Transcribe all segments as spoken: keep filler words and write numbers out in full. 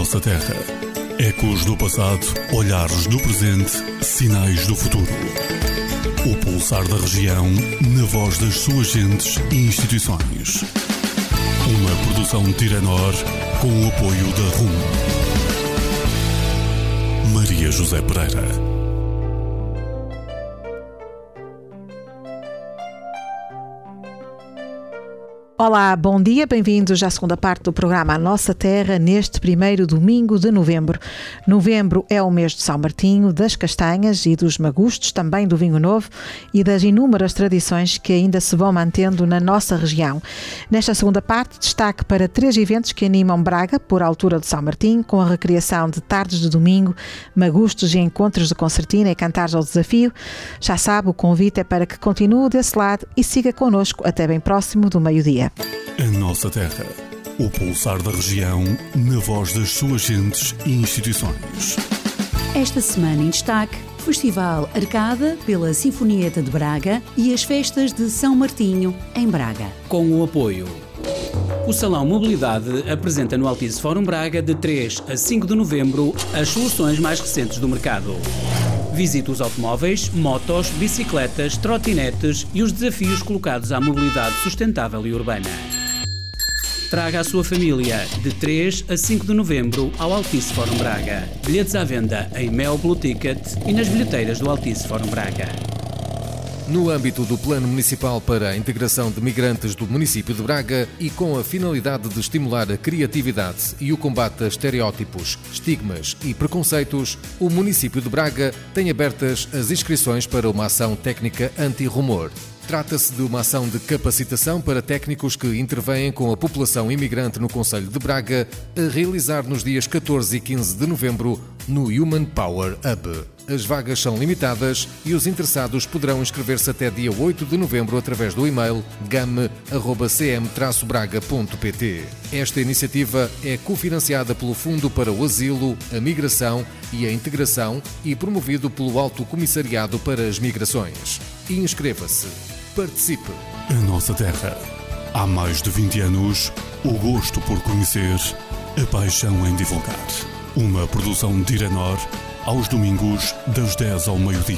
nossa terra. Ecos do passado, olhares do presente, sinais do futuro. O pulsar da região, na voz das suas gentes e instituições. Uma produção Tiranor, com o apoio da R U M. Maria José Pereira. Olá, bom dia, bem-vindos à segunda parte do programa A Nossa Terra, neste primeiro domingo de novembro. Novembro é o mês de São Martinho, das castanhas e dos magustos, também do vinho novo e das inúmeras tradições que ainda se vão mantendo na nossa região. Nesta segunda parte, destaque para três eventos que animam Braga, por altura de São Martinho, com a recriação de tardes de domingo, magustos e encontros de concertina e cantares ao desafio. Já sabe, o convite é para que continue desse lado e siga connosco até bem próximo do meio-dia. A nossa terra, o pulsar da região, na voz das suas gentes e instituições. Esta semana em destaque, Festival Arcada pela Sinfonieta de Braga e as festas de São Martinho, em Braga. Com o apoio. O Salão Mobilidade apresenta no Altice Fórum Braga, de três a cinco de novembro, as soluções mais recentes do mercado. Visite os automóveis, motos, bicicletas, trotinetes e os desafios colocados à mobilidade sustentável e urbana. Traga a sua família de três a cinco de novembro ao Altice Fórum Braga. Bilhetes à venda em Mel Blue Ticket e nas bilheteiras do Altice Fórum Braga. No âmbito do Plano Municipal para a Integração de Migrantes do município de Braga e com a finalidade de estimular a criatividade e o combate a estereótipos, estigmas e preconceitos, o município de Braga tem abertas as inscrições para uma ação técnica anti-rumor. Trata-se de uma ação de capacitação para técnicos que intervêm com a população imigrante no concelho de Braga, a realizar nos dias catorze e quinze de novembro no Human Power Hub. As vagas são limitadas e os interessados poderão inscrever-se até dia oito de novembro através do e-mail game arroba c m traço braga ponto p t. Esta iniciativa é cofinanciada pelo Fundo para o Asilo, a Migração e a Integração e promovido pelo Alto Comissariado para as Migrações. Inscreva-se. Participe. A nossa terra. Há mais de vinte anos, o gosto por conhecer, a paixão em divulgar. Uma produção Tiranor, aos domingos, das dez ao meio-dia.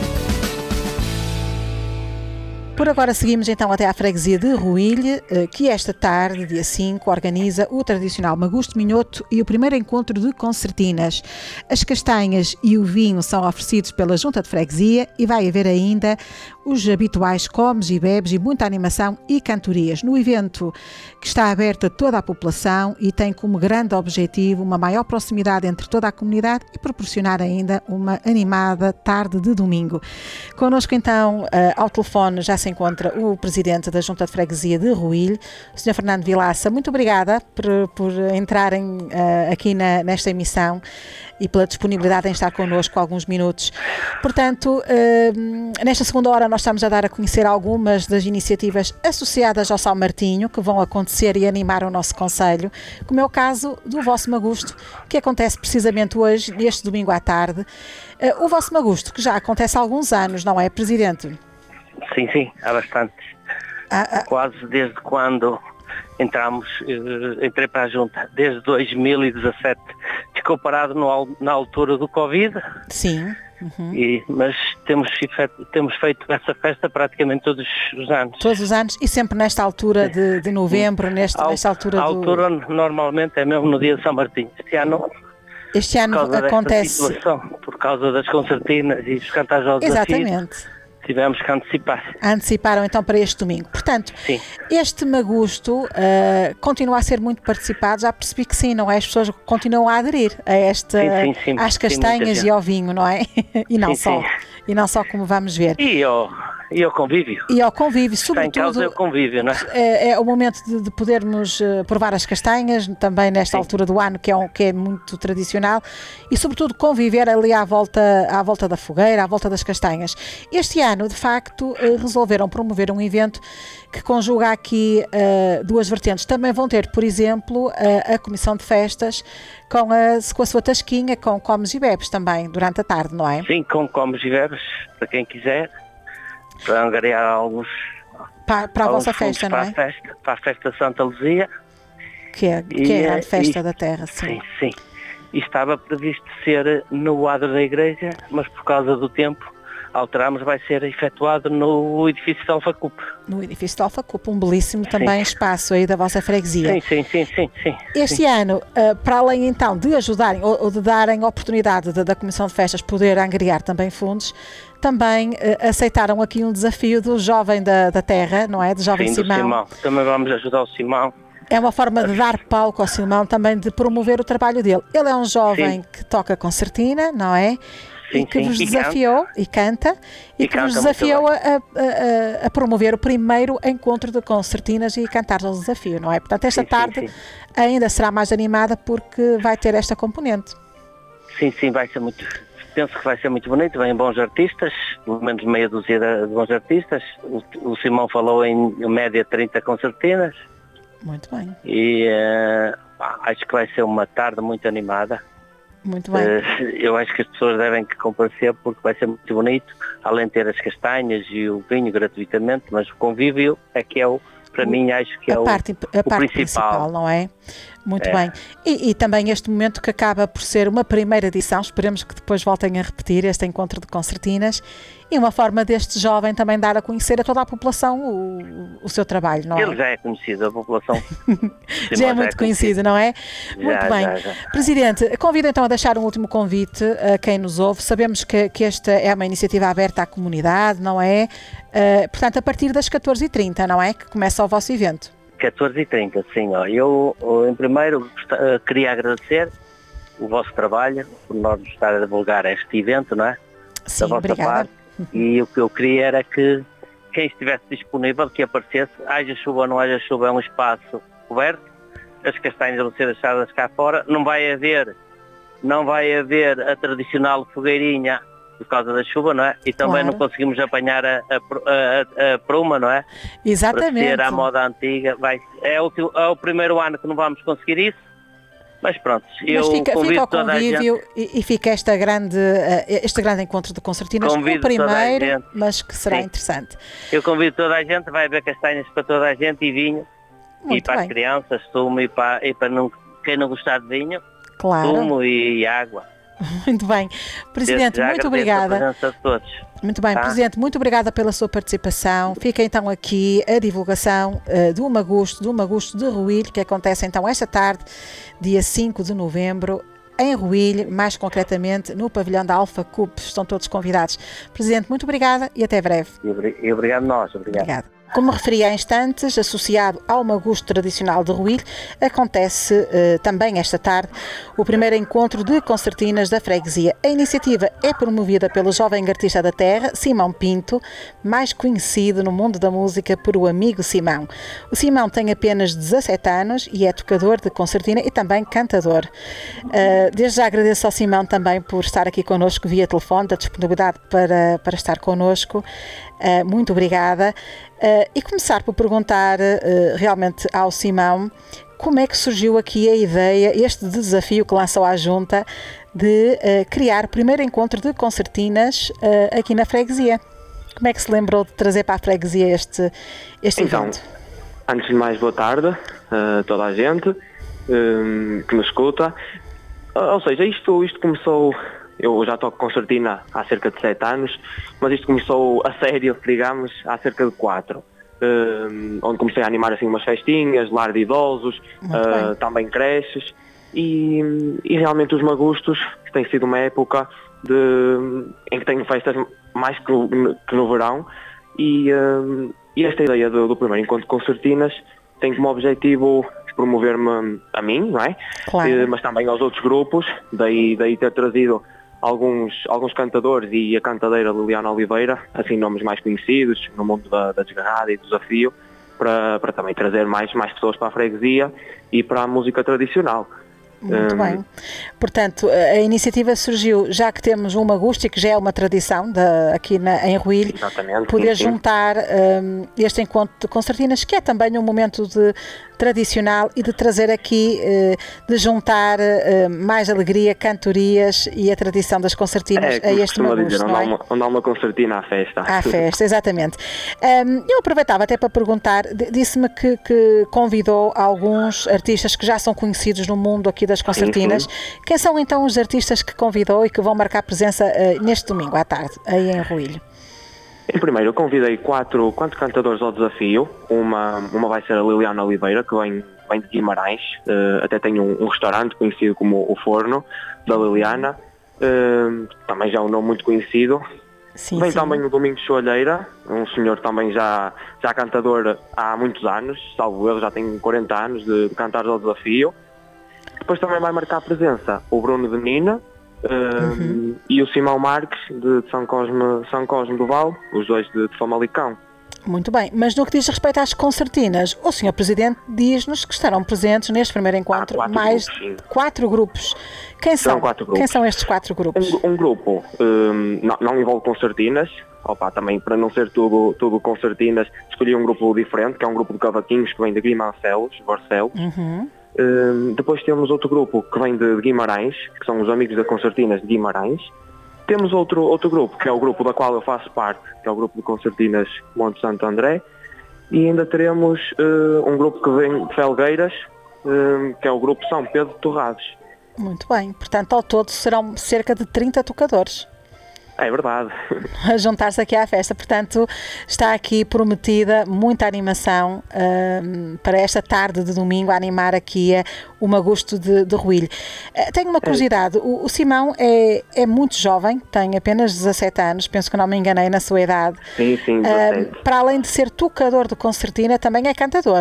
Por agora seguimos então até à freguesia de Ruilhe, que esta tarde, dia cinco, organiza o tradicional Magusto Minhoto e o primeiro encontro de concertinas. As castanhas e o vinho são oferecidos pela Junta de Freguesia e vai haver ainda os habituais comes e bebes e muita animação e cantorias. No evento, que está aberto a toda a população e tem como grande objetivo uma maior proximidade entre toda a comunidade e proporcionar ainda uma animada tarde de domingo. Connosco então, ao telefone, já se encontra o Presidente da Junta de Freguesia de Ruilhe, o senhor Fernando Vilaça. Muito obrigada por, por entrarem uh, aqui na, nesta emissão e pela disponibilidade em estar connosco alguns minutos. Portanto, uh, nesta segunda hora nós estamos a dar a conhecer algumas das iniciativas associadas ao São Martinho que vão acontecer e animar o nosso concelho, como é o caso do vosso Magusto, que acontece precisamente hoje, neste domingo à tarde. Uh, o vosso Magusto, que já acontece há alguns anos, não é, Presidente? Sim, sim, há bastante. Ah, ah. Quase desde quando entramos, eh, entrei para a Junta, desde dois mil e dezassete, ficou parado no, na altura do Covid. Sim. Uhum. E, mas temos, temos feito essa festa praticamente todos os anos. Todos os anos e sempre nesta altura de, de novembro, neste, a, nesta altura a do... altura normalmente é mesmo no dia de São Martinho. Este ano, este ano por causa acontece... situação, por causa das concertinas e dos cantares ao desafio. Exatamente. Tivemos que antecipar. Anteciparam então para este domingo. Portanto, sim. Este Magusto uh, continua a ser muito participado. Já percebi que sim, não é? As pessoas continuam a aderir a esta, sim, sim, sim, às castanhas e ao vinho, não é? E não sim, só. Sim. E não só, como vamos ver. E ao, e ao convívio. E ao convívio, sobretudo. Está em causa é o convívio, não é? É, é o momento de, de podermos uh, provar as castanhas, também nesta sim. altura do ano, que é, um, que é muito tradicional, e sobretudo conviver ali à volta, à volta da fogueira, à volta das castanhas. Este ano, de facto, uh, resolveram promover um evento que conjuga aqui uh, duas vertentes. Também vão ter, por exemplo, uh, a Comissão de Festas com a, com a sua tasquinha, com comes e bebes também, durante a tarde, não é? Sim, com comes e bebes, para quem quiser, para angariar alguns... Para, para a vossa festa, não é? Para a festa, para a festa Santa Luzia. Que é, que é a grande festa e, da terra, sim. Sim, sim. e estava previsto ser no adro da igreja, mas por causa do tempo alteramos, vai ser efetuado no edifício de Alfacup. No edifício de Alfacup, um belíssimo também sim. espaço aí da vossa freguesia. Sim, sim, sim, sim. sim este sim. ano, para além então de ajudarem ou de darem oportunidade da Comissão de Festas poder angariar também fundos, também aceitaram aqui um desafio do jovem da, da terra, não é? Do jovem sim, Simão. Do Simão. Também vamos ajudar o Simão. É uma forma de dar palco ao Simão, também de promover o trabalho dele. Ele é um jovem sim. que toca concertina, não é? Sim, e que sim. vos e desafiou, canta. e canta, e, e que canta vos desafiou a, a, a, a promover o primeiro encontro de concertinas e cantar ao desafio, não é? Portanto, esta sim, tarde sim, sim. ainda será mais animada porque vai ter esta componente. Sim, sim, vai ser muito, penso que vai ser muito bonito, vêm bons artistas, pelo menos meia dúzia de bons artistas. O, o Simão falou em, em média trinta concertinas. Muito bem. E uh, acho que vai ser uma tarde muito animada. Muito bem. Uh, eu acho que as pessoas devem que comparecer porque vai ser muito bonito, além de ter as castanhas e o vinho gratuitamente, mas o convívio é que é o, para o, mim, acho que é a o, parte, a o parte principal. principal, não é? Muito é. bem. E, e também este momento que acaba por ser uma primeira edição, esperemos que depois voltem a repetir este encontro de concertinas, e uma forma deste jovem também dar a conhecer a toda a população o, o seu trabalho, não é? Ele já é conhecido, a população já é muito é conhecido, não é? Já, muito bem. Já, já. Presidente, convido então a deixar um último convite a quem nos ouve. Sabemos que, que esta é uma iniciativa aberta à comunidade, não é? Uh, portanto, a partir das catorze e trinta, não é? Que começa o vosso evento. catorze e trinta, sim. Ó. Eu, em primeiro, queria agradecer o vosso trabalho, por nós estar a divulgar este evento, não é? Sim, da vossa obrigada. parte. E o que eu queria era que quem estivesse disponível, que aparecesse, haja chuva ou não haja chuva, é um espaço coberto, as castanhas vão ser deixadas cá fora, não vai haver, não vai haver a tradicional fogueirinha por causa da chuva, não é? E também claro. não conseguimos apanhar a, a, a, a pruma, não é? Exatamente. Para ser à moda antiga. Vai, é, o, é o primeiro ano que não vamos conseguir isso, mas pronto, mas eu fica, convido fica o toda convívio a gente, e, e fica esta grande, este grande encontro de concertinas, o primeiro, mas que será sim. interessante. Eu convido toda a gente, vai haver castanhas para toda a gente e vinho. Muito e para bem. as crianças, sumo, e para, e para não, quem não gostar de vinho, claro. sumo e água. Muito bem. Presidente, muito obrigada. A presença de todos. Muito bem, tá? Presidente, muito obrigada pela sua participação. Fica então aqui a divulgação uh, do Magusto, do Magusto de Ruilho, que acontece então esta tarde, dia cinco de novembro, em Ruilho, mais concretamente no pavilhão da Alfacup. Estão todos convidados. Presidente, muito obrigada e até breve. E obrigado a nós. Obrigado. Obrigado. Como referi há instantes, associado ao Magusto tradicional de Ruilho, acontece eh, também esta tarde o primeiro encontro de concertinas da freguesia. A iniciativa é promovida pelo jovem artista da terra, Simão Pinto, mais conhecido no mundo da música por o amigo Simão. O Simão tem apenas dezassete anos e é tocador de concertina e também cantador. Uh, desde já agradeço ao Simão também por estar aqui connosco via telefone, da disponibilidade para, para estar connosco. Uh, muito obrigada. Uh, e começar por perguntar uh, realmente ao Simão como é que surgiu aqui a ideia, este desafio que lançou à Junta de uh, criar o primeiro encontro de concertinas uh, aqui na freguesia. Como é que se lembrou de trazer para a freguesia este, este então, evento? Antes de mais, boa tarde a uh, toda a gente um, que me escuta. Uh, ou seja, isto, isto começou... Eu já toco concertina há cerca de sete anos, mas isto começou a sério, digamos, há cerca de quatro. Um, onde comecei a animar assim umas festinhas, lar de idosos, uh, também creches, e, e realmente os magustos, que tem sido uma época de, em que tenho festas mais que no, que no verão, e, um, e esta ideia do, do primeiro encontro de concertinas tem como objetivo promover-me a mim, não é? Claro. Uh, mas também aos outros grupos, daí, daí ter trazido Alguns, alguns cantadores e a cantadeira Liliana Oliveira, assim nomes mais conhecidos no mundo da, da desgarrada e do desafio, para, para também trazer mais, mais pessoas para a freguesia e para a música tradicional. Muito um, bem. Portanto, a iniciativa surgiu, já que temos um Magusto e que já é uma tradição de, aqui na, em Ruilho, poder sim, juntar um, este encontro de concertinas, que é também um momento de, tradicional e de trazer aqui, uh, de juntar uh, mais alegria, cantorias e a tradição das concertinas é, a este Magusto. Dizer, não é? Onde há uma, uma concertina à festa. À festa, exatamente. Um, eu aproveitava até para perguntar, disse-me que, que convidou alguns artistas que já são conhecidos no mundo aqui das concertinas. Sim, sim. Quem são então os artistas que convidou e que vão marcar presença uh, neste domingo à tarde, aí em Ruilho? Em primeiro, eu convidei quatro, quatro cantadores ao desafio. Uma, uma vai ser a Liliana Oliveira, que vem, vem de Guimarães. Uh, até tem um, um restaurante conhecido como o Forno, da Liliana. Uh, também já é um nome muito conhecido. Sim, vem sim. Também o Domingos Soalheira, um senhor também já, já cantador há muitos anos, salvo erro, já tem quarenta anos de, de cantar ao desafio. Depois também vai marcar presença o Bruno de Nina uh, uhum. e o Simão Marques de São Cosme, São Cosme do Val, os dois de, de Famalicão. Muito bem, mas no que diz respeito às concertinas, o senhor Presidente diz-nos que estarão presentes neste primeiro encontro quatro mais grupos, quatro grupos. Quem são? Quatro grupos. Quem são estes quatro grupos? Um, um grupo um, não, não envolve concertinas, opa, também para não ser tudo, tudo concertinas, escolhi um grupo diferente, que é um grupo de cavaquinhos que vem de Guimarães, Barcelos. Uhum. Um, depois temos outro grupo que vem de, de Guimarães, que são os amigos da Concertinas de Guimarães. Temos outro, outro grupo, que é o grupo da qual eu faço parte, que é o grupo de Concertinas Monte Santo André. E ainda teremos uh, um grupo que vem de Felgueiras, uh, que é o grupo São Pedro de Torrados. Muito bem, portanto ao todo serão cerca de trinta tocadores. É verdade. A juntar-se aqui à festa, portanto está aqui prometida muita animação uh, para esta tarde de domingo, a animar aqui uh, o Magusto de, de Ruilho. Uh, tenho uma curiosidade, o, o Simão é, é muito jovem, tem apenas dezassete anos, penso que não me enganei na sua idade. Sim, sim, dezassete. Uh, para além de ser tocador de concertina, também é cantador.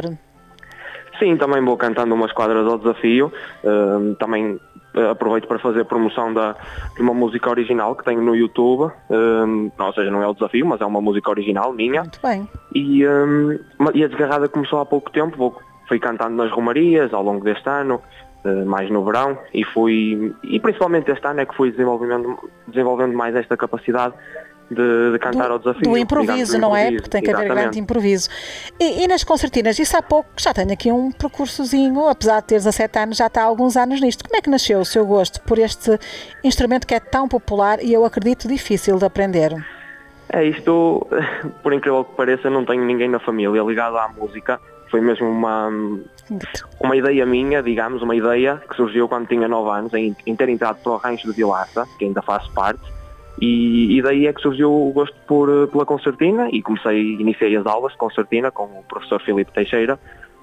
Sim, também vou cantando umas quadras ao desafio, uh, também uh, aproveito para fazer promoção da, de uma música original que tenho no YouTube, uh, ou seja, não é o desafio, mas é uma música original minha. Muito bem. E, um, e a Desgarrada começou há pouco tempo, vou, fui cantando nas romarias ao longo deste ano, uh, mais no verão, e fui, e principalmente este ano é que fui desenvolvendo, desenvolvendo mais esta capacidade De, de cantar do, ao desafio. Do improviso, digamos, do não improviso, é? Porque tem que haver grande improviso. E, e nas concertinas, isso há pouco, já tenho aqui um percursozinho, apesar de ter dezassete anos, já está há alguns anos nisto. Como é que nasceu o seu gosto por este instrumento que é tão popular e eu acredito difícil de aprender? É isto, por incrível que pareça, não tenho ninguém na família ligado à música. Foi mesmo uma, uma ideia minha, digamos, uma ideia que surgiu quando tinha nove anos, em, em ter entrado para o rancho de Vilaça, que ainda faço parte. E, e daí é que surgiu o gosto por, pela concertina e comecei, iniciei as aulas de concertina com o professor Filipe Teixeira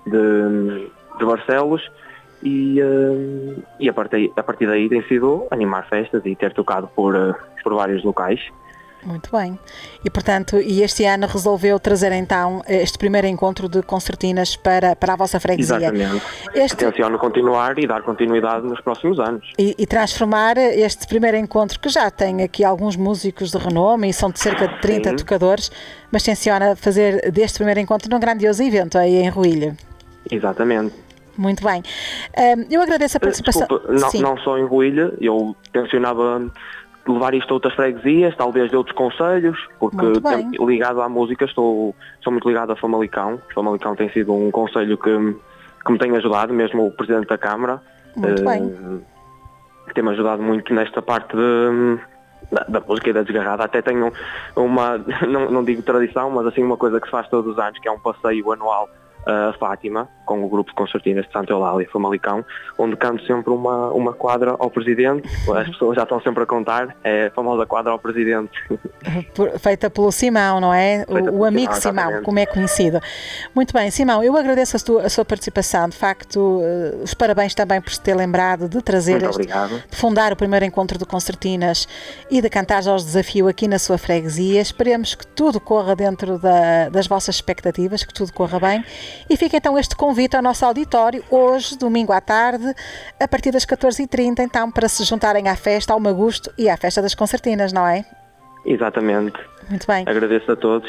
de, de Barcelos e, uh, e a, partir, a partir daí tem sido animar festas e ter tocado por, uh, por vários locais. Muito bem. E portanto, e este ano resolveu trazer então este primeiro encontro de concertinas para, para a vossa freguesia. Exatamente. Este... Tenciono continuar e dar continuidade nos próximos anos. E, e transformar este primeiro encontro, que já tem aqui alguns músicos de renome e são de cerca de trinta Sim. tocadores, mas tenciona fazer deste primeiro encontro um grandioso evento aí em Ruilho. Exatamente. Muito bem. Um, eu agradeço a participação. Desculpa, não, não só em Ruilho, eu tencionava levar isto a outras freguesias, talvez de outros concelhos, porque ligado à música estou, sou muito ligado a Famalicão. Famalicão tem sido um concelho que, que me tem ajudado, mesmo o Presidente da Câmara. Muito uh, bem. Que tem-me ajudado muito nesta parte de, da, da música e da Desgarrada. Até tenho uma, não, não digo tradição, mas assim uma coisa que se faz todos os anos, que é um passeio anual a Fátima, com o grupo de concertinas de Santa Eulália e Famalicão, onde canto sempre uma, uma quadra ao Presidente. As pessoas já estão sempre a contar, é a famosa quadra ao Presidente. Feita pelo Simão, não é? Feita o o amigo Simão, Simão, como é conhecido. Muito bem, Simão, eu agradeço a sua, a sua participação, de facto, uh, os parabéns também por se ter lembrado de trazer Muito este, obrigado. de fundar o primeiro encontro de concertinas e de cantar aos desafio aqui na sua freguesia. Esperemos que tudo corra dentro da, das vossas expectativas, que tudo corra bem. E fica então este convite ao nosso auditório, hoje, domingo à tarde, a partir das catorze e trinta, então, para se juntarem à festa, ao Magusto e à festa das concertinas, não é? Exatamente. Muito bem. Agradeço a todos.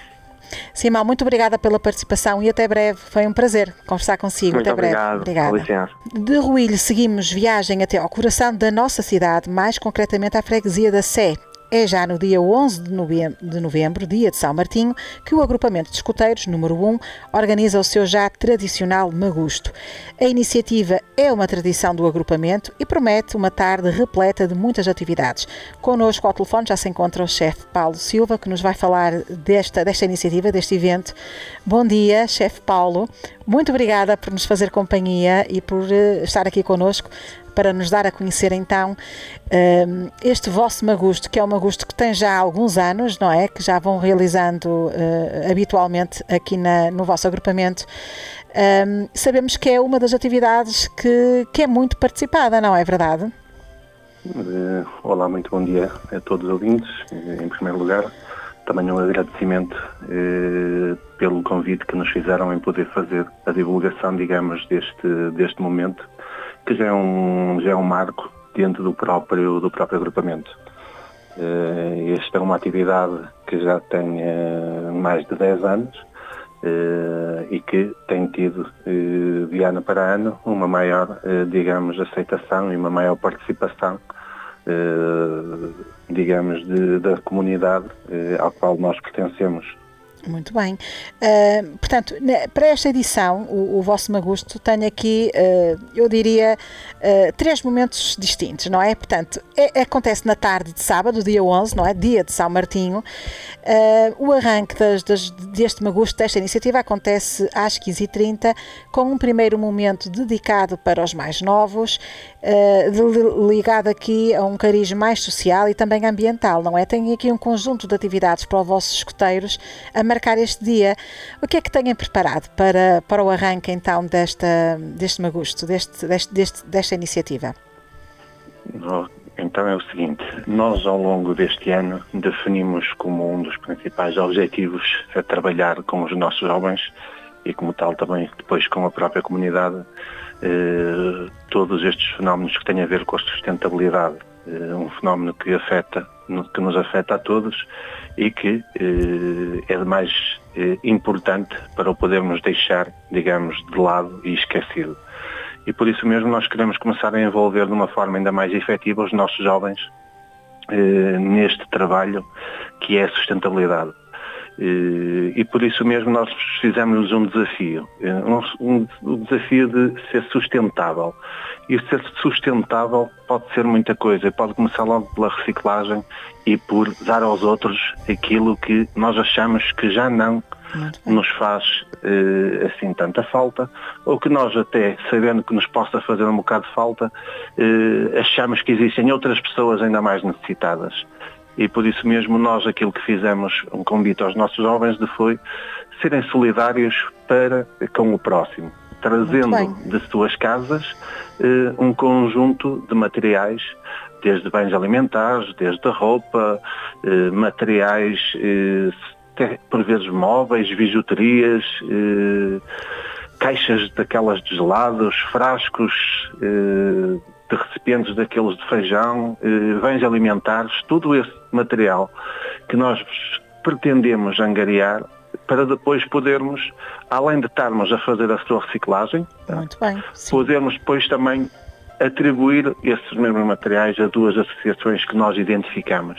Simão, muito obrigada pela participação e até breve. Foi um prazer conversar consigo. Muito até breve. Obrigado. Obrigada. Com licença. De Ruilho seguimos viagem até ao coração da nossa cidade, mais concretamente à freguesia da Sé. é já no dia onze de novembro, dia de São Martinho, que o agrupamento de escuteiros, número um, organiza o seu já tradicional Magusto. A iniciativa é uma tradição do agrupamento e promete uma tarde repleta de muitas atividades. Connosco ao telefone já se encontra o chefe Paulo Silva, que nos vai falar desta, desta iniciativa, deste evento. Bom dia, chefe Paulo. Muito obrigada por nos fazer companhia e por uh, estar aqui connosco para nos dar a conhecer então uh, este vosso Magusto, que é um Magusto que tem já alguns anos, não é? Que já vão realizando uh, habitualmente aqui na, no vosso agrupamento. Uh, sabemos que é uma das atividades que, que é muito participada, não é verdade? Uh, olá, muito bom dia a todos os ouvintes. Em primeiro lugar, também um agradecimento uh, pelo convite que nos fizeram em poder fazer a divulgação, digamos, deste, deste momento, que já é um, já é um marco dentro do próprio, do próprio agrupamento. Uh, esta é uma atividade que já tem uh, mais de dez anos uh, e que tem tido, uh, de ano para ano, uma maior, uh, digamos, aceitação e uma maior participação, uh, digamos, de, da comunidade uh, ao qual nós pertencemos. Muito bem. Uh, portanto, para esta edição, o, o vosso Magusto tem aqui, uh, eu diria, uh, três momentos distintos, não é? Portanto, é, acontece na tarde de sábado, dia onze, não é? Dia de São Martinho. Uh, o arranque das, das, deste Magusto, desta iniciativa, acontece às quinze e trinta, com um primeiro momento dedicado para os mais novos, uh, ligado aqui a um cariz mais social e também ambiental, não é? Tem aqui um conjunto de atividades para os vossos escuteiros a marcar este dia. O que é que têm preparado para, para o arranque então desta, deste Magusto, deste, deste, deste, desta iniciativa? Então é o seguinte, nós ao longo deste ano definimos como um dos principais objetivos a trabalhar com os nossos jovens e como tal também depois com a própria comunidade eh, todos estes fenómenos que têm a ver com a sustentabilidade, eh, um fenómeno que afeta, que nos afeta a todos e que eh, é de mais eh, importante para o podermos deixar, digamos, de lado e esquecido. E por isso mesmo nós queremos começar a envolver de uma forma ainda mais efetiva os nossos jovens eh, neste trabalho que é a sustentabilidade. Eh, e por isso mesmo nós fizemos um desafio, eh, um, um, um desafio de ser sustentável. E ser sustentável pode ser muita coisa, pode começar logo pela reciclagem e por dar aos outros aquilo que nós achamos que já não nos faz eh, assim tanta falta, ou que nós até, sabendo que nos possa fazer um bocado de falta, eh, achamos que existem outras pessoas ainda mais necessitadas. E por isso mesmo nós aquilo que fizemos, um convite aos nossos jovens, de foi serem solidários para com o próximo, trazendo de suas casas eh, um conjunto de materiais, desde bens alimentares, desde roupa, eh, materiais, eh, por vezes móveis, bijuterias, eh, caixas daquelas de gelados, frascos eh, de recipientes daqueles de feijão, eh, bens alimentares, tudo esse material que nós pretendemos angariar para depois podermos, além de estarmos a fazer a sua reciclagem, muito bem, podermos depois também atribuir esses mesmos materiais a duas associações que nós identificamos,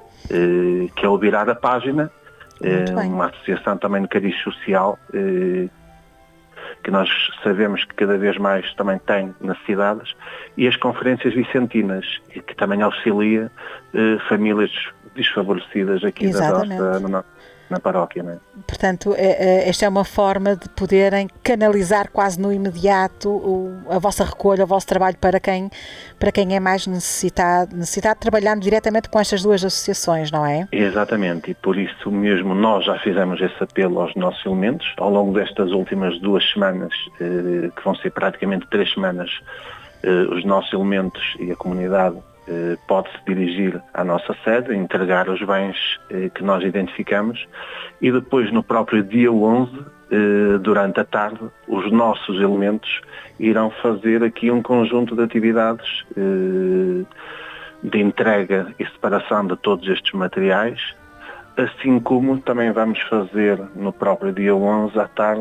eh, que é o Virar a Página, eh, uma associação também de cariz social, eh, que nós sabemos que cada vez mais também tem nas cidades, e as Conferências Vicentinas, que também auxilia eh, famílias desfavorecidas aqui da nossa, na, na paróquia, não é? Portanto, esta é uma forma de poderem canalizar quase no imediato o, a vossa recolha, o vosso trabalho para quem, para quem é mais necessitado, necessitado, trabalhando diretamente com estas duas associações, não é? Exatamente, e por isso mesmo nós já fizemos esse apelo aos nossos elementos ao longo destas últimas duas semanas, eh, que vão ser praticamente três semanas, eh, os nossos elementos e a comunidade Eh, pode-se dirigir à nossa sede, entregar os bens eh, que nós identificamos, e depois no próprio dia onze, eh, durante a tarde, os nossos elementos irão fazer aqui um conjunto de atividades eh, de entrega e separação de todos estes materiais, assim como também vamos fazer no próprio dia onze à tarde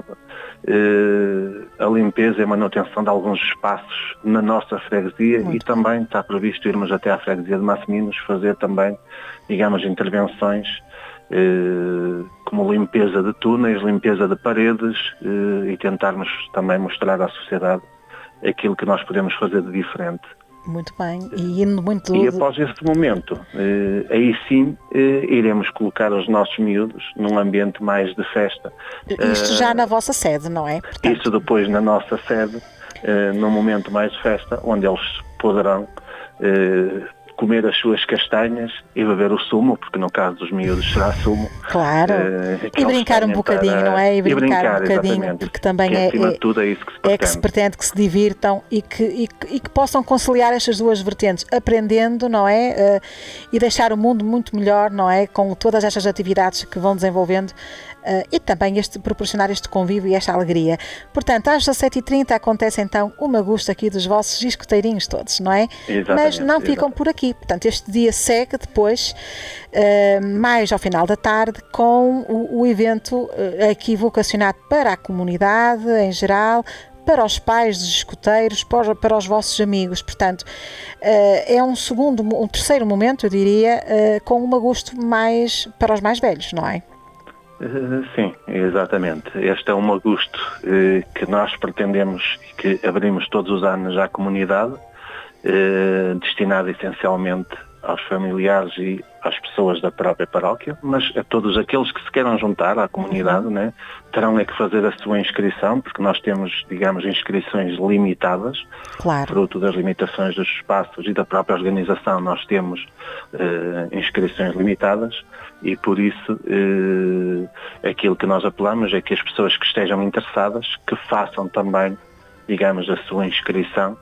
a limpeza e a manutenção de alguns espaços na nossa freguesia. Muito e também está previsto irmos até à freguesia de Massiminos fazer também, digamos, intervenções como limpeza de túneis, limpeza de paredes e tentarmos também mostrar à sociedade aquilo que nós podemos fazer de diferente. Muito bem, e indo muito... E após esse momento, eh, aí sim eh, iremos colocar os nossos miúdos num ambiente mais de festa. Isto uh, já na vossa sede, não é? Portanto... Isso depois na nossa sede, eh, num momento mais de festa, onde eles poderão eh, comer as suas castanhas e beber o sumo, porque no caso dos miúdos será sumo. Claro, uh, e brincar um bocadinho, para... não é? E brincar, e brincar um bocadinho, porque também que, é, acima de tudo é isso que se pretende. É que se pretende que se divirtam e que, e, e que possam conciliar estas duas vertentes, aprendendo, não é? Uh, e deixar o mundo muito melhor, não é? Com todas estas atividades que vão desenvolvendo. Uh, e também este, proporcionar este convívio e esta alegria. Portanto, às dezassete e trinta acontece então o magusto aqui dos vossos escuteirinhos todos, não é? Exatamente, mas não ficam exatamente. por aqui. Portanto, este dia segue depois, uh, mais ao final da tarde, com o, o evento uh, aqui vocacionado para a comunidade em geral, para os pais dos escuteiros, para, para os vossos amigos. Portanto, uh, é um segundo, um terceiro momento, eu diria, uh, com um magusto mais para os mais velhos, não é? Sim, exatamente. Este é um magusto eh, que nós pretendemos e que abrimos todos os anos à comunidade, eh, destinado essencialmente aos familiares e às pessoas da própria paróquia, mas a todos aqueles que se queiram juntar à comunidade, né, terão é que fazer a sua inscrição, porque nós temos, digamos, inscrições limitadas, claro. Fruto das limitações dos espaços e da própria organização, nós temos eh, inscrições limitadas e por isso eh, aquilo que nós apelamos é que as pessoas que estejam interessadas que façam também, digamos, a sua inscrição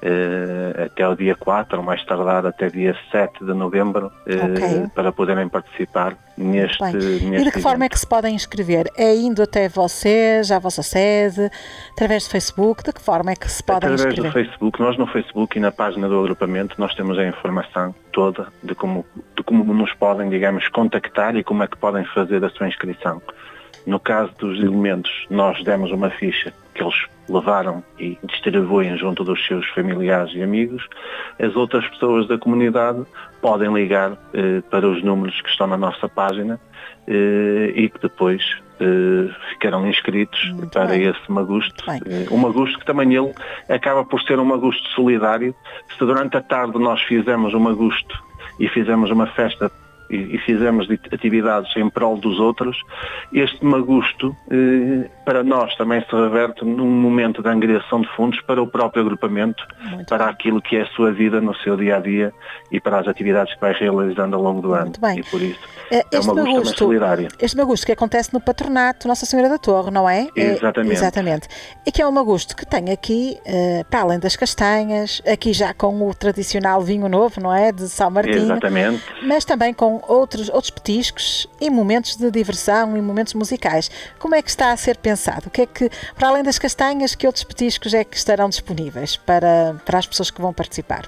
Uh, até o dia quatro, ou mais tardar até dia sete de novembro, uh, okay. para poderem participar neste, neste E de que forma é que se podem inscrever? É indo até vocês, à vossa sede, através do Facebook? De que forma é que se podem através inscrever? Através do Facebook. Nós no Facebook e na página do agrupamento nós temos a informação toda de como, de como nos podem, digamos, contactar e como é que podem fazer a sua inscrição. No caso dos elementos, nós demos uma ficha que eles levaram e distribuem junto dos seus familiares e amigos. As outras pessoas da comunidade podem ligar eh, para os números que estão na nossa página eh, e que depois eh, ficarão inscritos Muito para bem. esse magusto. Eh, um magusto que também ele acaba por ser um magusto solidário. Se durante a tarde nós fizemos um magusto e fizemos uma festa e fizemos atividades em prol dos outros, este magusto eh, para nós também se reverte num momento de angariação de fundos para o próprio agrupamento, Muito para bem. aquilo que é a sua vida no seu dia-a-dia e para as atividades que vai realizando ao longo do ano. Muito bem. E por isso este é um magusto, magusto também solidário. Este magusto que acontece no patronato Nossa Senhora da Torre, não é? Exatamente. É, exatamente. E que é um magusto que tem aqui, uh, para além das castanhas, aqui já com o tradicional vinho novo, não é? De São Martinho. Exatamente. Mas também com outros, outros petiscos e momentos de diversão e momentos musicais. Como é que está a ser pensado? O que é que, para além das castanhas, que outros petiscos é que estarão disponíveis para, para as pessoas que vão participar?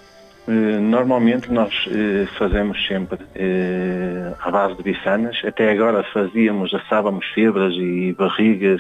Normalmente nós fazemos sempre à base de bifanas. Até agora fazíamos, assávamos febras e barrigas,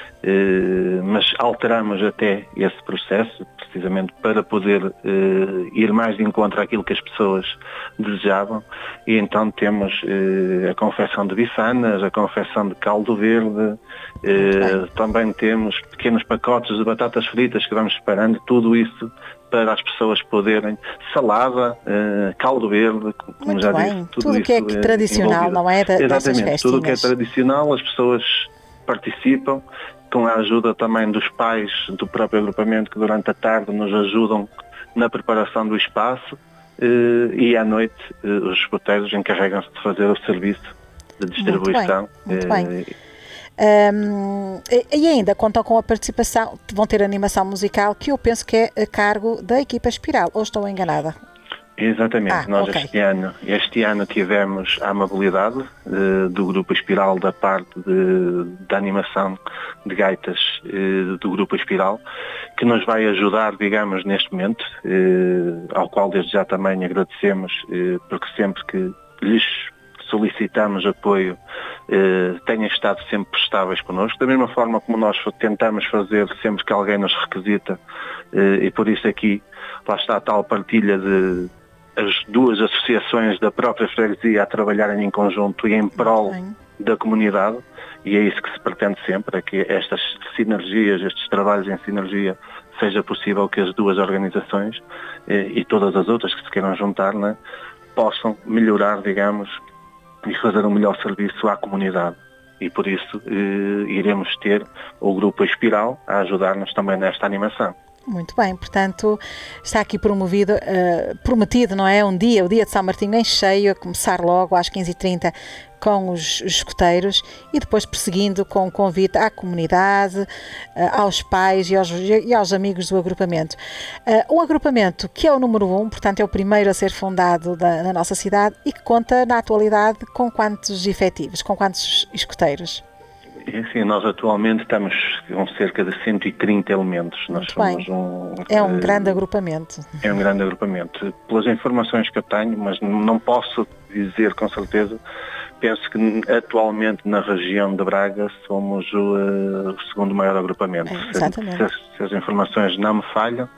mas alteramos até esse processo, precisamente para poder ir mais de encontro àquilo que as pessoas desejavam. E então temos a confecção de bifanas, a confecção de caldo verde, também temos pequenos pacotes de batatas fritas que vamos preparando, tudo isso para as pessoas poderem, salada, uh, caldo verde, como Muito já bem. disse. Tudo, tudo isso que é que tradicional, envolvido. Não é? Da, Exatamente, tudo o que é tradicional, as pessoas participam, com a ajuda também dos pais do próprio agrupamento, que durante a tarde nos ajudam na preparação do espaço, uh, e à noite uh, os escuteiros encarregam-se de fazer o serviço de distribuição. Muito bem. Muito bem. Um, e ainda contam com a participação, vão ter animação musical que eu penso que é a cargo da equipa Espiral, ou estou enganada? Exatamente, ah, nós okay. este, ano, este ano tivemos a amabilidade uh, do Grupo Espiral da parte de, da animação de gaitas uh, do Grupo Espiral, que nos vai ajudar, digamos, neste momento, uh, ao qual desde já também agradecemos, uh, porque sempre que lhes solicitamos apoio eh, tenham estado sempre prestáveis connosco, da mesma forma como nós tentamos fazer sempre que alguém nos requisita, eh, e por isso aqui lá está a tal partilha de as duas associações da própria freguesia a trabalharem em conjunto e em prol da comunidade, e é isso que se pretende sempre, é que estas sinergias, estes trabalhos em sinergia, seja possível que as duas organizações eh, e todas as outras que se queiram juntar, né, possam melhorar, digamos, e fazer um melhor serviço à comunidade. E por isso eh, iremos ter o Grupo Espiral a ajudar-nos também nesta animação. Muito bem, portanto, está aqui promovido, uh, prometido, não é? Um dia, o dia de São Martinho em cheio, a começar logo às quinze e trinta com os, os escoteiros e depois prosseguindo com o convite à comunidade, uh, aos pais e aos, e aos amigos do agrupamento. Uh, um agrupamento que é o número um, portanto é o primeiro a ser fundado da, na nossa cidade e que conta na atualidade com quantos efetivos, com quantos escoteiros? É assim, nós atualmente estamos com cerca de cento e trinta elementos. Nós Muito somos bem. um, é um uh, grande agrupamento. É um grande agrupamento. Pelas informações que eu tenho, mas não posso dizer com certeza, penso que atualmente na região de Braga somos o, uh, o segundo maior agrupamento. É, exatamente. Se, se, se as informações não me falham,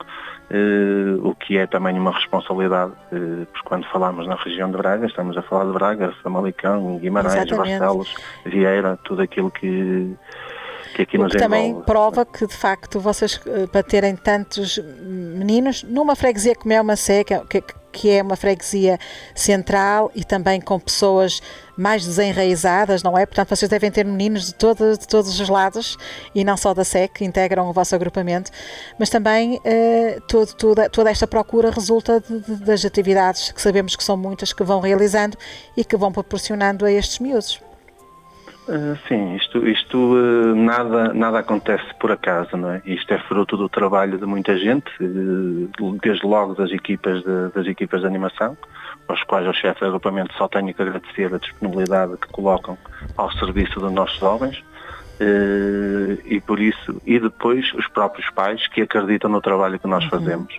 Uh, o que é também uma responsabilidade, uh, porque quando falamos na região de Braga, estamos a falar de Braga, Famalicão, Guimarães, Exatamente. Barcelos, Vieira, tudo aquilo que, que aqui o nos que envolve. também prova que, de facto, vocês, para terem tantos meninos, numa freguesia como é uma Sé, que, que é uma freguesia central e também com pessoas mais desenraizadas, não é? Portanto, vocês devem ter meninos de, todo, de todos os lados e não só da Sé, que integram o vosso agrupamento, mas também eh, todo, toda, toda esta procura resulta de, de, das atividades que sabemos que são muitas, que vão realizando e que vão proporcionando a estes miúdos. Uh, sim, isto, isto uh, nada, nada acontece por acaso, não é? Isto é fruto do trabalho de muita gente, uh, desde logo das equipas de, das equipas de animação, aos quais o chefe de agrupamento só tenho que agradecer a disponibilidade que colocam ao serviço dos nossos jovens, uh, e por isso, e depois os próprios pais que acreditam no trabalho que nós uhum. fazemos.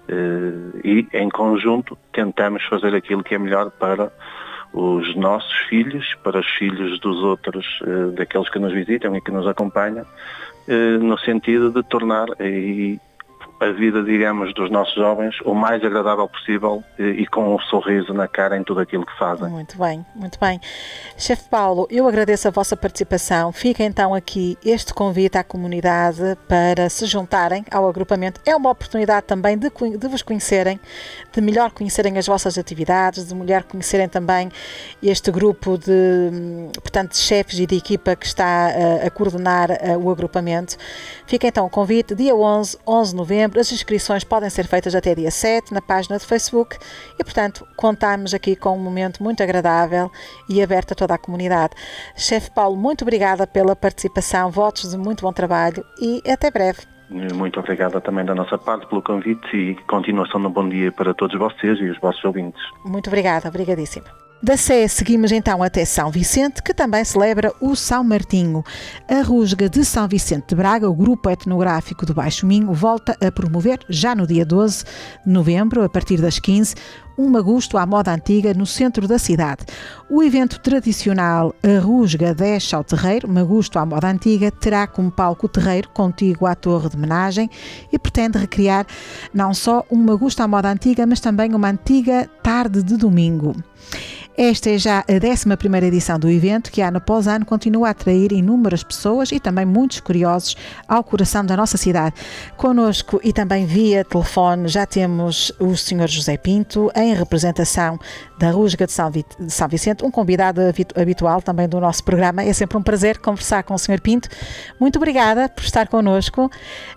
Uh, e em conjunto tentamos fazer aquilo que é melhor para os nossos filhos, para os filhos dos outros, uh, daqueles que nos visitam e que nos acompanham, uh, no sentido de tornar uh, a vida, digamos, dos nossos jovens o mais agradável possível uh, e com um sorriso na cara em tudo aquilo que fazem. Muito bem, muito bem. Chefe Paulo, eu agradeço a vossa participação. Fica então aqui este convite à comunidade para se juntarem ao agrupamento. É uma oportunidade também de, de vos conhecerem, de melhor conhecerem as vossas atividades, de melhor conhecerem também este grupo de, portanto, de chefes e de equipa que está a, a coordenar a, o agrupamento. Fica então o convite, dia onze, onze de novembro. As inscrições podem ser feitas até dia sete na página de Facebook e, portanto, contamos aqui com um momento muito agradável e aberto a toda a comunidade. Chefe Paulo, muito obrigada pela participação, votos de muito bom trabalho e até breve. Muito obrigada também da nossa parte pelo convite e continuação de um bom dia para todos vocês e os vossos ouvintes. Muito obrigada, obrigadíssima. Da Sé seguimos então até São Vicente, que também celebra o São Martinho. A Rusga de São Vicente de Braga, o Grupo Etnográfico do Baixo Minho, volta a promover, já no dia doze de novembro, a partir das quinze, um magusto à moda antiga no centro da cidade. O evento tradicional A Rusga desce ao terreiro, magusto à moda antiga, terá como palco o terreiro contíguo à torre de homenagem e pretende recriar não só um magusto à moda antiga, mas também uma antiga tarde de domingo. Esta é já a décima primeira edição do evento, que ano após ano continua a atrair inúmeras pessoas e também muitos curiosos ao coração da nossa cidade. Connosco e também via telefone já temos o senhor José Pinto, em representação da Rusga de São, de São Vicente, um convidado habitual também do nosso programa. É sempre um prazer conversar com o senhor Pinto. Muito obrigada por estar connosco.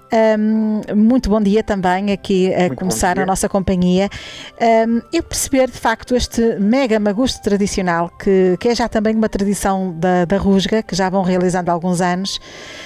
Um, muito bom dia também aqui a muito começar a nossa companhia. Um, eu perceber de facto este mega magusto tradicional que, que é já também uma tradição da, da Rusga, que já vão realizando há alguns anos.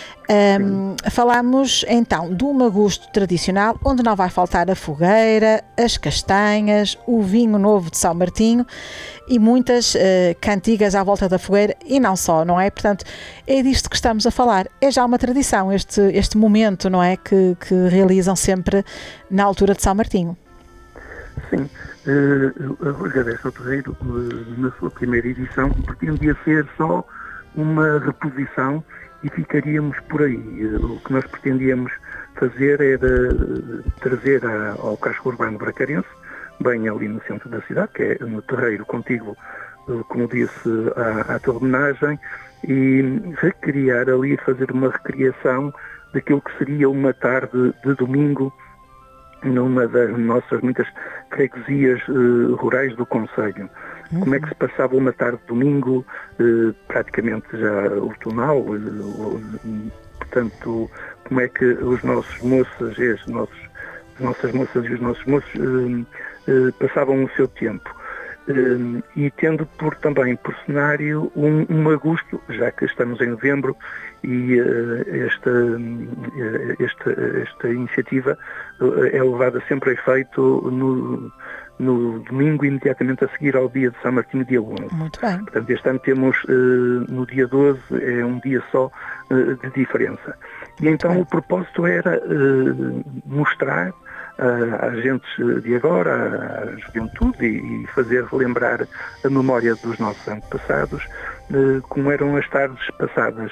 Um, falámos então do magusto tradicional, onde não vai faltar a fogueira, as castanhas, o vinho novo de São Martinho e muitas uh, cantigas à volta da fogueira e não só, não é? Portanto, é disto que estamos a falar. É já uma tradição este, este momento, não é? Que, que realizam sempre na altura de São Martinho. Sim, a Vergadez ao Terreiro, na sua primeira edição, pretendia ser só uma reposição e ficaríamos por aí. O que nós pretendíamos fazer era trazer ao casco urbano bracarense, bem ali no centro da cidade, que é no terreiro contíguo, como disse, à, à tua homenagem, e recriar ali, fazer uma recriação daquilo que seria uma tarde de domingo numa das nossas muitas freguesias uh, rurais do concelho. Uhum. Como é que se passava uma tarde de domingo, uh, praticamente já outonal, uh, uh, portanto, como é que os nossos moças e as, nossos, as nossas moças e os nossos moços uh, uh, passavam o seu tempo. Uh, e tendo por também por cenário um, um agosto, já que estamos em novembro, e uh, esta, uh, esta, esta iniciativa uh, é levada sempre a efeito no, no domingo imediatamente a seguir ao dia de São Martinho, dia onze. Muito bem. Portanto, este ano temos uh, no dia doze, é um dia só uh, de diferença. E então o propósito era uh, mostrar às gentes de agora, à juventude, e fazer relembrar a memória dos nossos antepassados, como eram as tardes passadas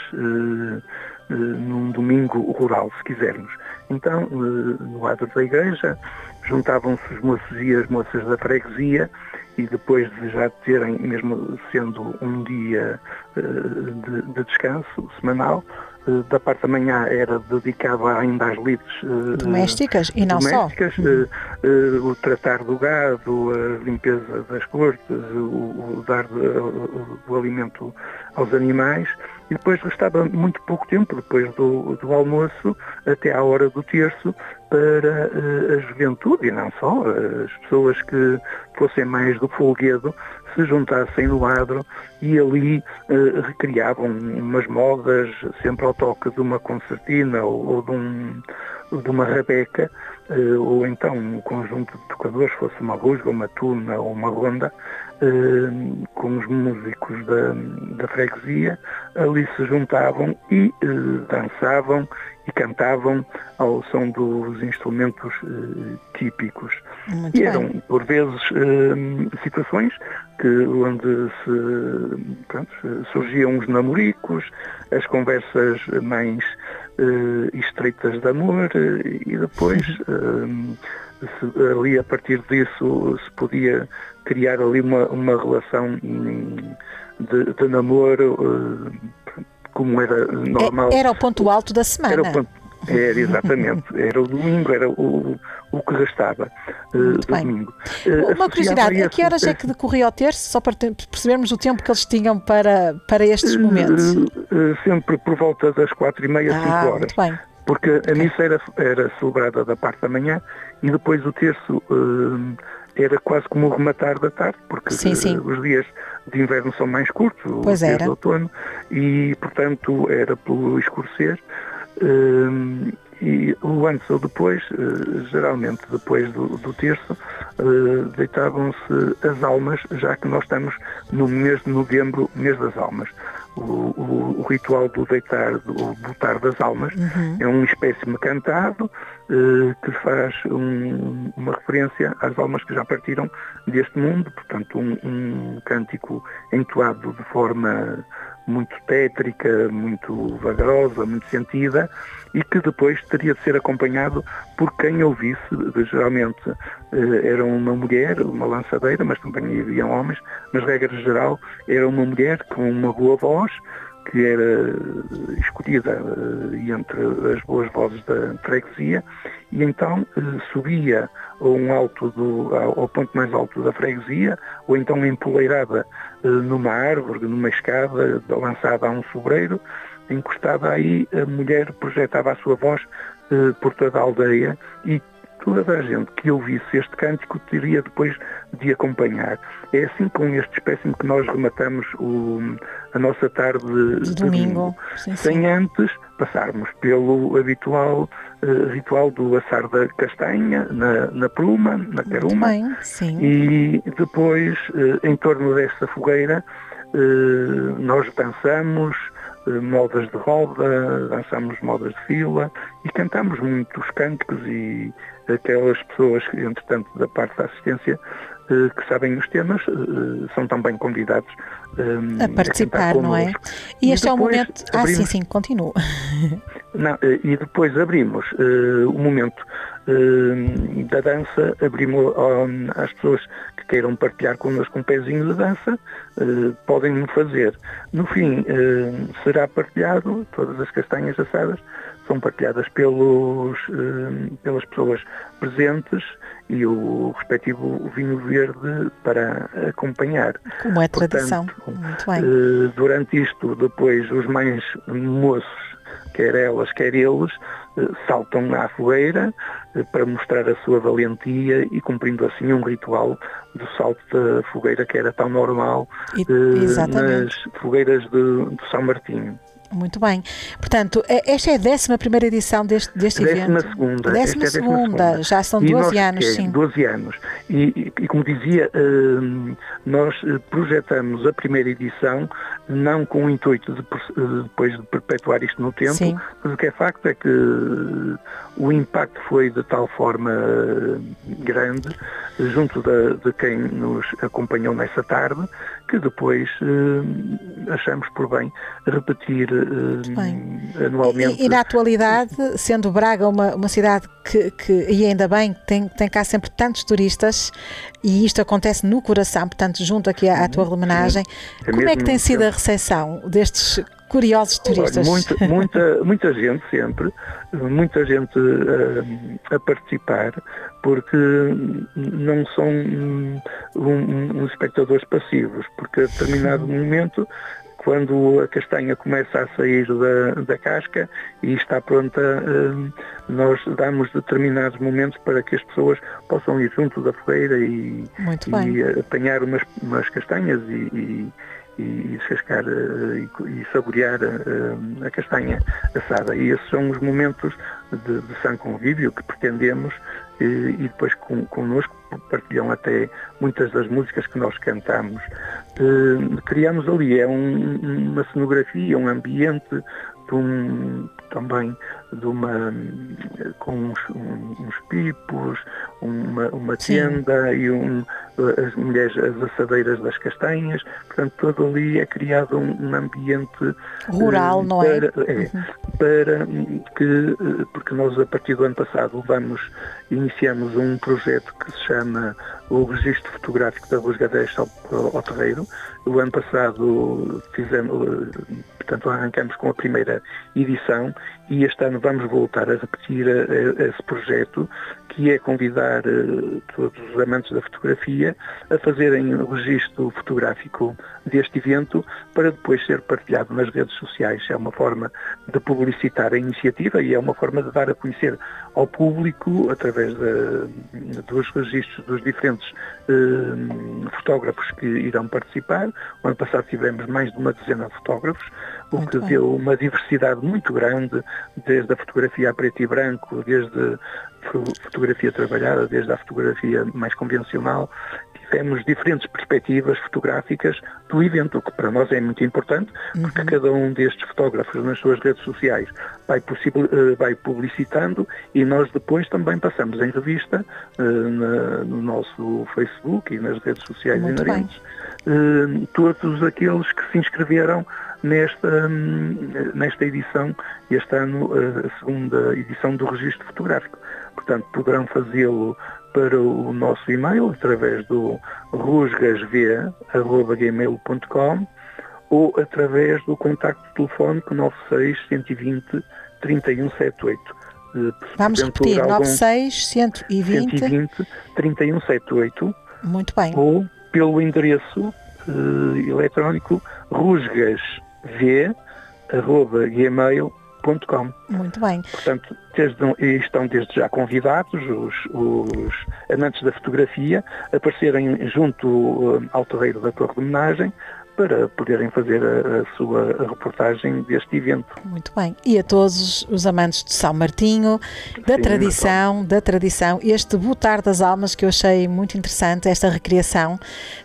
num domingo rural, se quisermos. Então, no adro da igreja, juntavam-se os moços e as moças da freguesia, e depois de já terem, mesmo sendo um dia de, de descanso semanal, da parte da manhã era dedicado ainda às lides uh, domésticas e não domésticas, só. Uh, uh, o tratar do gado, a limpeza das cortes, o, o dar uh, o alimento aos animais, e depois restava muito pouco tempo, depois do, do almoço, até à hora do terço, para uh, a juventude, e não só, as pessoas que fossem mais do folguedo, se juntassem no adro e ali uh, recriavam umas modas, sempre ao toque de uma concertina ou, ou de, um, de uma rabeca, uh, ou então um conjunto de tocadores, fosse uma rusga, uma tuna ou uma ronda, uh, com os músicos da, da freguesia, ali se juntavam e uh, dançavam e cantavam ao som dos instrumentos uh, típicos. Muito e eram, bem. por vezes, uh, situações que, onde se, pronto, surgiam os namoricos, as conversas mais uh, estreitas de amor, e depois, uh, se, ali, a partir disso, se podia criar ali uma, uma relação de, de namoro, uh, como era normal. Era o ponto alto da semana. Era, o ponto, era exatamente, era o domingo, era o, o que restava uh, do bem. domingo. Uh, Uma curiosidade, a que horas é que decorria o terço, só para percebermos o tempo que eles tinham para, para estes momentos? Uh, uh, sempre por volta das quatro e meia, ah, cinco horas. Muito bem. Porque a okay. missa era, era celebrada da parte da manhã e depois o terço uh, era quase como o rematar da tarde, porque sim, sim. Uh, os dias de inverno são mais curtos, pois os dias era. de outono, e portanto era pelo escurecer. Uh, e o antes ou depois, uh, geralmente depois do, do terço, uh, deitavam-se as almas, já que nós estamos no mês de novembro, mês das almas. O, o, o ritual do deitar, do botar das almas, uhum. é um espécime cantado uh, que faz um, uma referência às almas que já partiram deste mundo, portanto um, um cântico entoado de forma muito tétrica, muito vagarosa, muito sentida, e que depois teria de ser acompanhado por quem ouvisse. Geralmente eh, era uma mulher, uma lançadeira, mas também haviam homens, mas regra geral era uma mulher com uma boa voz, que era escolhida uh, entre as boas vozes da freguesia, e então uh, subia a um alto do, ao, ao ponto mais alto da freguesia, ou então empoleirada uh, numa árvore, numa escada, lançada a um sobreiro, encostada aí, a mulher projetava a sua voz uh, por toda a aldeia, e toda a gente que ouvisse este cântico teria depois de acompanhar. É assim, com este espécime, que nós rematamos o, a nossa tarde de, de domingo, domingo sim, sem sim. antes passarmos pelo habitual uh, ritual do assar da castanha na, na pluma, na caruma, bem, sim. E depois, uh, em torno desta fogueira, uh, nós dançamos modas de roda, dançamos modas de fila e cantamos muitos cânticos e aquelas pessoas, entretanto, da parte da assistência, que sabem os temas, são também convidados a participar, a não é? E, e este é o momento... Abrimos... Ah, sim, sim, continua. Não, e depois abrimos uh, o momento uh, da dança, abrimos uh, às pessoas que queiram partilhar connosco um pezinho de dança, uh, podem fazer. No fim, uh, será partilhado, todas as castanhas assadas são partilhadas pelos, uh, pelas pessoas presentes e o respectivo vinho verde para acompanhar. Como é tradição. Portanto, muito bem. Uh, durante isto, depois, os mais moços, quer elas, quer eles, saltam à fogueira para mostrar a sua valentia e cumprindo assim um ritual do salto da fogueira que era tão normal e, nas fogueiras de, de São Martinho. Muito bem. Portanto, esta é a décima primeira edição deste, deste décima evento. Segunda. Décima é segunda. segunda. Já são e doze nós, anos, é, sim. doze anos. E, e, e como dizia, nós projetamos a primeira edição não com o intuito de depois de perpetuar isto no tempo, sim. Mas o que é facto é que o impacto foi de tal forma grande junto de, de quem nos acompanhou nessa tarde, que depois achamos por bem repetir anualmente. E, e na atualidade, sendo Braga uma, uma cidade que, que, e ainda bem, tem, tem cá sempre tantos turistas, e isto acontece no coração, portanto, junto aqui à, à tua homenagem, é como é que tem sido a recepção destes curiosos turistas? Olha, muita, muita, muita gente sempre, muita gente a, a participar, porque não são um, um, uns espectadores passivos, porque a determinado momento, quando a castanha começa a sair da, da casca e está pronta, nós damos determinados momentos para que as pessoas possam ir junto da fogueira e, e apanhar umas, umas castanhas e, e e descascar uh, e, e saborear uh, a castanha assada. E esses são os momentos de, de sã convívio que pretendemos e, e depois com, connosco partilham até muitas das músicas que nós cantamos. Uh, criamos ali, é um, uma cenografia, um ambiente de um, também de uma, com uns, uns pipos, uma, uma tenda e um, as mulheres, as assadeiras das castanhas, portanto todo ali é criado um, um ambiente rural, uh, para, não é? é uhum. Para que, porque nós a partir do ano passado vamos, iniciamos um projeto que se chama o Registro Fotográfico da Rusga deste ao, ao Terreiro. O ano passado fizemos, portanto arrancamos com a primeira edição e este ano vamos voltar a repetir a, a, esse projeto, que é convidar uh, todos os amantes da fotografia a fazerem o registro fotográfico deste evento para depois ser partilhado nas redes sociais. É uma forma de publicitar a iniciativa e é uma forma de dar a conhecer ao público, através de, dos registros dos diferentes uh, fotógrafos que irão participar. O ano passado tivemos mais de uma dezena de fotógrafos, o muito que bem. Deu uma diversidade muito grande, desde a fotografia a preto e branco, desde fotografia trabalhada, desde a fotografia mais convencional. Tivemos diferentes perspectivas fotográficas do evento, o que para nós é muito importante, porque uhum. cada um destes fotógrafos nas suas redes sociais vai, vai publicitando e nós depois também passamos em revista uh, na, no nosso Facebook e nas redes sociais muito inerentes uh, todos aqueles que se inscreveram nesta, nesta edição, este ano, a segunda edição do Registro Fotográfico. Portanto, poderão fazê-lo para o nosso e-mail, através do rusgasv arroba gmail ponto com ou através do contacto telefónico nove seis, um dois zero, três um sete oito. Vamos repetir, nove seis, um dois zero, três um sete oito. Muito bem. Ou pelo endereço uh, eletrónico rusgasv arroba gmail ponto com. Muito bem. Portanto, desde, estão desde já convidados os, os amantes da fotografia a aparecerem junto uh, ao terreiro da Torre de Homenagem para poderem fazer a, a sua reportagem deste evento. Muito bem. E a todos os amantes de São Martinho, da Sim, tradição, da tradição, este Botar das Almas que eu achei muito interessante, esta recriação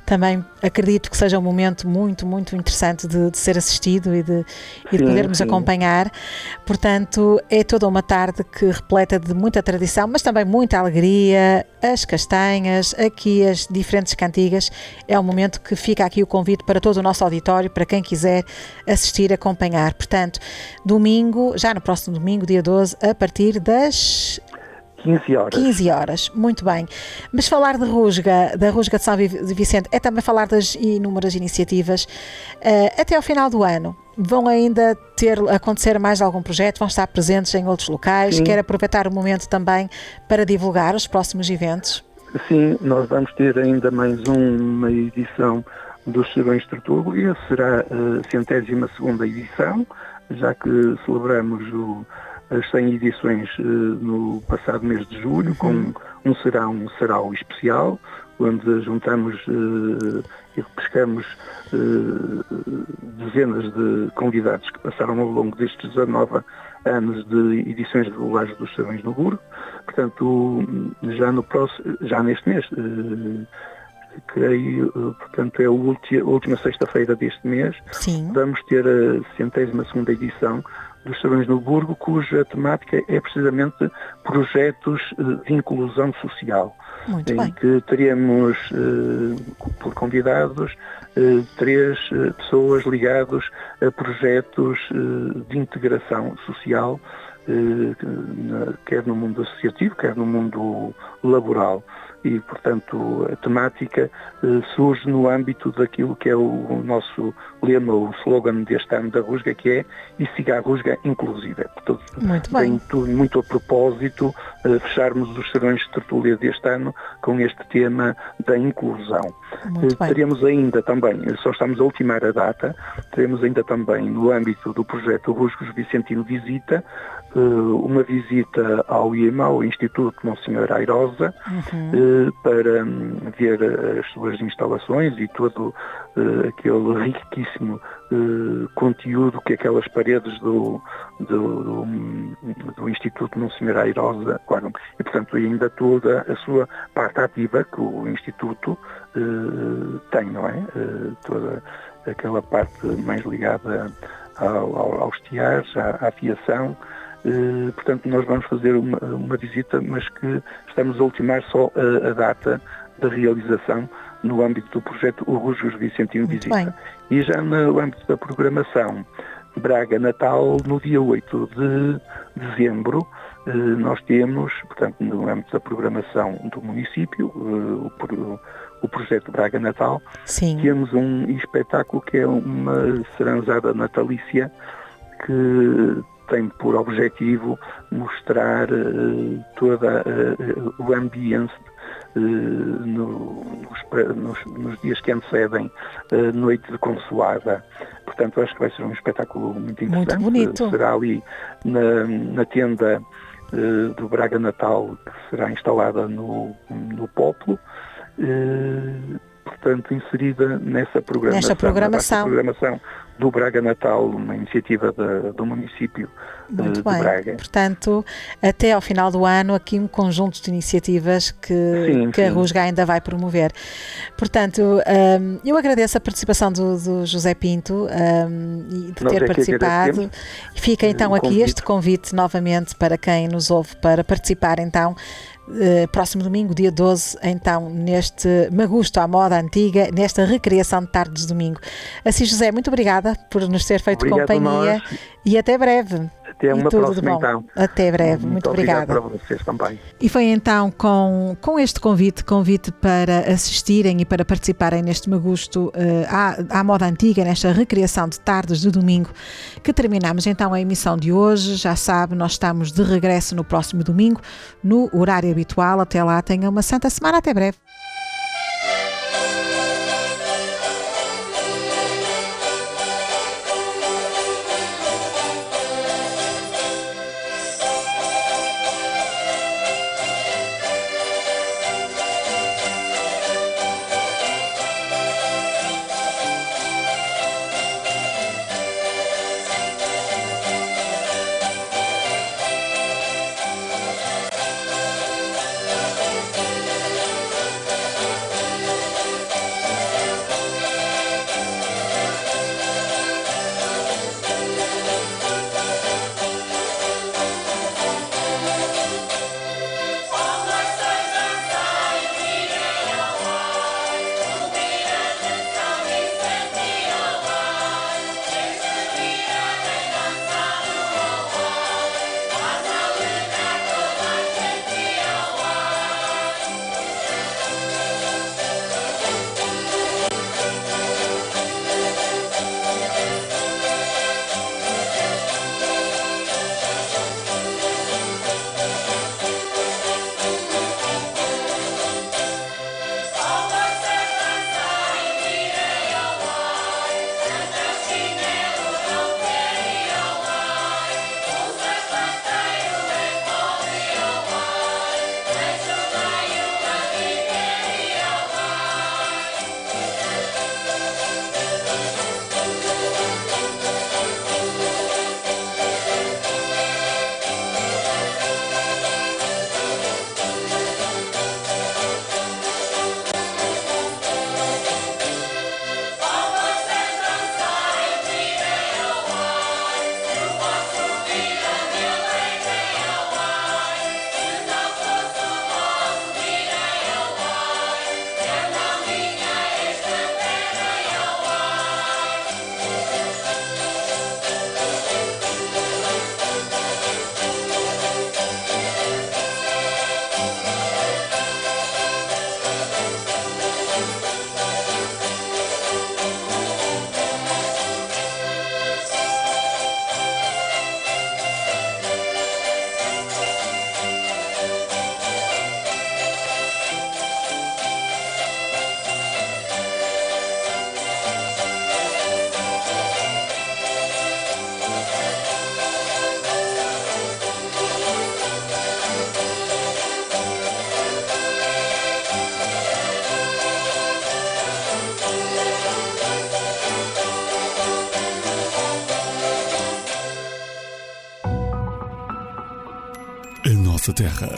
também acredito que seja um momento muito, muito interessante de, de ser assistido e de, e de sim, podermos sim. acompanhar. Portanto, é toda uma tarde que repleta de muita tradição, mas também muita alegria, as castanhas, aqui as diferentes cantigas. É um momento que fica aqui o convite para todo o nosso auditório, para quem quiser assistir, acompanhar. Portanto, domingo, já no próximo domingo, dia doze, a partir das quinze horas. quinze horas, muito bem. Mas falar de Rusga, da Rusga de São Vicente, é também falar das inúmeras iniciativas. Uh, até ao final do ano, vão ainda ter, acontecer mais algum projeto? Vão estar presentes em outros locais? Sim. Quer aproveitar o momento também para divulgar os próximos eventos? Sim, nós vamos ter ainda mais uma edição dos Serões de Tertúlia. Será a centésima segunda edição, já que celebramos o as cem edições uh, no passado mês de julho, com um serão, um sarau especial, onde juntamos uh, e pescamos uh, dezenas de convidados que passaram ao longo destes dezanove anos de edições regulares dos Serões no Burgo. Portanto, já, no próximo, já neste mês, uh, creio, uh, portanto, é a última, a última sexta-feira deste mês, sim. vamos ter a centésima segunda edição dos Serões no Burgo, cuja temática é precisamente projetos de inclusão social. Muito em bem. Que teremos uh, por convidados uh, três uh, pessoas ligadas a projetos uh, de integração social, uh, quer no mundo associativo, quer no mundo laboral. E, portanto, a temática uh, surge no âmbito daquilo que é o, o nosso lema, o slogan deste ano da Rusga, que é "E siga a Rusga inclusiva". Portanto, muito bem. Tem tudo muito a propósito uh, fecharmos os Serões de Tertúlia deste ano com este tema da inclusão. Muito uh, bem. Teremos ainda também, só estamos a ultimar a data, teremos ainda também no âmbito do projeto Rusgos Vicentino Visita, uma visita ao I E M A, ao Instituto Monsenhor Airosa, uhum. para ver as suas instalações e todo aquele riquíssimo conteúdo que aquelas paredes do, do, do, do Instituto Monsenhor Airosa guardam. E, portanto, ainda toda a sua parte ativa que o Instituto tem, não é? Toda aquela parte mais ligada ao, ao, aos tiares, à, à aviação. Uh, portanto, nós vamos fazer uma, uma visita, mas que estamos a ultimar só a, a data da realização no âmbito do projeto O Rusgos Vicentino Muito Visita. bem. E já no âmbito da programação, Braga Natal, no dia oito de dezembro, uh, nós temos, portanto, no âmbito da programação do município, uh, o, o projeto Braga Natal, Sim. temos um espetáculo que é uma seranzada natalícia que tem por objetivo mostrar uh, todo uh, o ambiente uh, no, nos, nos, nos dias que antecedem a uh, Noite de Consoada. Portanto, acho que vai ser um espetáculo muito interessante. Muito bonito. Uh, será ali na, na tenda uh, do Braga Natal, que será instalada no, no Poplo. Uh, portanto, inserida nessa programação, Nesta programação. programação do Braga Natal, uma iniciativa de, do município Muito de, bem. de Braga. Portanto, até ao final do ano, aqui um conjunto de iniciativas que, sim, que sim. a Rusga ainda vai promover. Portanto, um, eu agradeço a participação do, do José Pinto um, e de Nós ter é participado. Fica então aqui convite. este convite novamente para quem nos ouve para participar então. Uh, próximo domingo, dia doze, então, neste Magusto à moda antiga, nesta recriação de tarde de domingo. Assim, José, muito obrigada por nos ter feito Obrigado companhia e até breve. Até uma e tudo próxima, de bom. então. Até breve, muito, muito obrigada. Obrigado para vocês também. E foi então com, com este convite, convite para assistirem e para participarem neste Magusto uh, à, à moda antiga, nesta recriação de tardes de domingo, que terminamos então a emissão de hoje. Já sabe, nós estamos de regresso no próximo domingo, no horário habitual. Até lá, tenha uma santa semana. Até breve. nossa terra.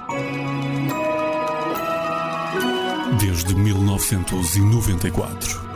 Desde mil novecentos e noventa e quatro.